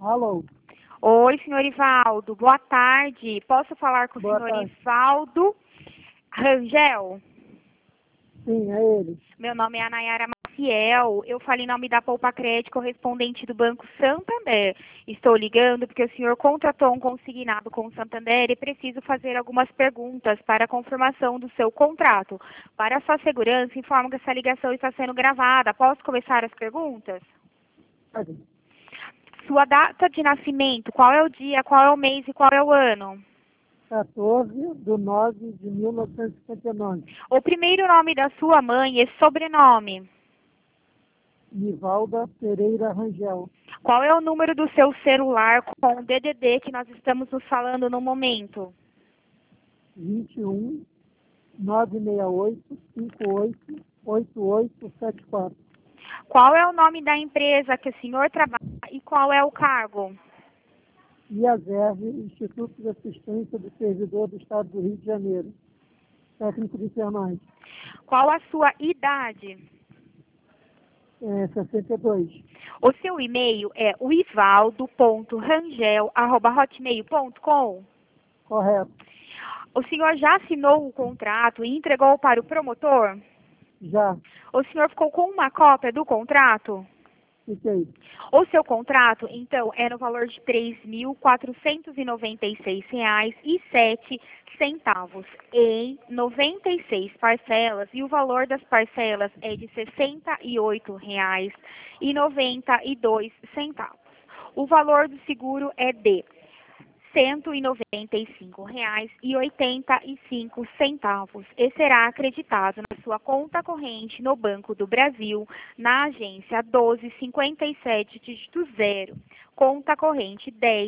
Alô, Oi, senhor Ivaldo. Boa tarde. Posso falar com o boa senhor tarde. Ivaldo Rangel? Sim, é ele. Meu nome é Anayara Maciel. Eu falo em nome da Poupa Crédito, correspondente do Banco Santander. Estou ligando porque o senhor contratou um consignado com o Santander e preciso fazer algumas perguntas para a confirmação do seu contrato. Para a sua segurança, informo que essa ligação está sendo gravada. Posso começar as perguntas? Pode. Sua data de nascimento, qual é o dia, qual é o mês e qual é o ano? 14/9/1959. O primeiro nome da sua mãe e sobrenome. Nivalda Pereira Rangel. Qual é o número do seu celular com o DDD que nós estamos nos falando no momento? 21 968 58 8874. Qual é o nome da empresa que o senhor trabalha e qual é o cargo? IASERV, Instituto de Assistência do Servidor do Estado do Rio de Janeiro. Técnico de enfermagem. Qual a sua idade? 62. O seu e-mail é ivaldo.rangel@hotmail.com. Correto. O senhor já assinou o contrato e entregou para o promotor? Já. O senhor ficou com uma cópia do contrato? Fiquei. O seu contrato, então, é no valor de R$ 3.496,07 em 96 parcelas e o valor das parcelas é de R$ 68,92. O valor do seguro é de R$ 195,85 e será acreditado na sua conta corrente no Banco do Brasil, na agência 1257, dígito 0, conta corrente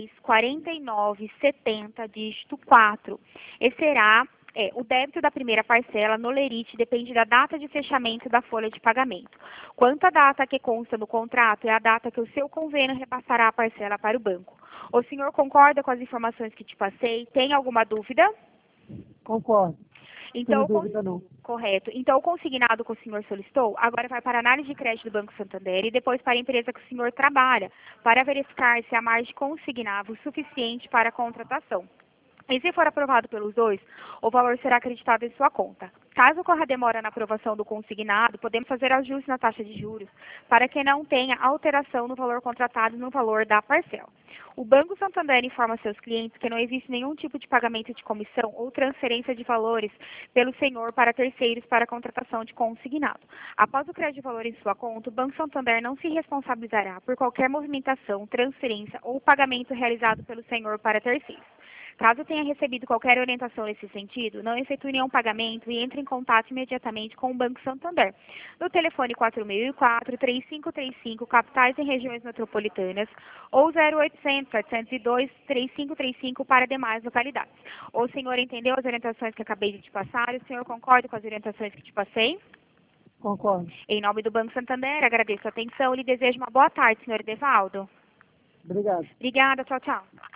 104970, dígito 4, e será o débito da primeira parcela no lerite depende da data de fechamento da folha de pagamento. Quanto à data que consta no contrato, é a data que o seu convênio repassará a parcela para o banco. O senhor concorda com as informações que te passei? Tem alguma dúvida? Concordo. Então, Sem dúvida não. correto. Então, o consignado que o senhor solicitou agora vai para a análise de crédito do Banco Santander e depois para a empresa que o senhor trabalha, para verificar se há margem consignado suficiente para a contratação. E se for aprovado pelos dois, o valor será acreditado em sua conta. Caso ocorra demora na aprovação do consignado, podemos fazer ajuste na taxa de juros para que não tenha alteração no valor contratado e no valor da parcela. O Banco Santander informa seus clientes que não existe nenhum tipo de pagamento de comissão ou transferência de valores pelo senhor para terceiros para a contratação de consignado. Após o crédito de valor em sua conta, o Banco Santander não se responsabilizará por qualquer movimentação, transferência ou pagamento realizado pelo senhor para terceiros. Caso tenha recebido qualquer orientação nesse sentido, não efetue nenhum pagamento e entre em contato imediatamente com o Banco Santander. No telefone 4004-3535, capitais em regiões metropolitanas, ou 0800-702-3535 para demais localidades. O senhor entendeu as orientações que acabei de te passar? O senhor concorda com as orientações que te passei? Concordo. Em nome do Banco Santander, agradeço a atenção e lhe desejo uma boa tarde, senhor Edevaldo. Obrigado. Obrigada, tchau, tchau.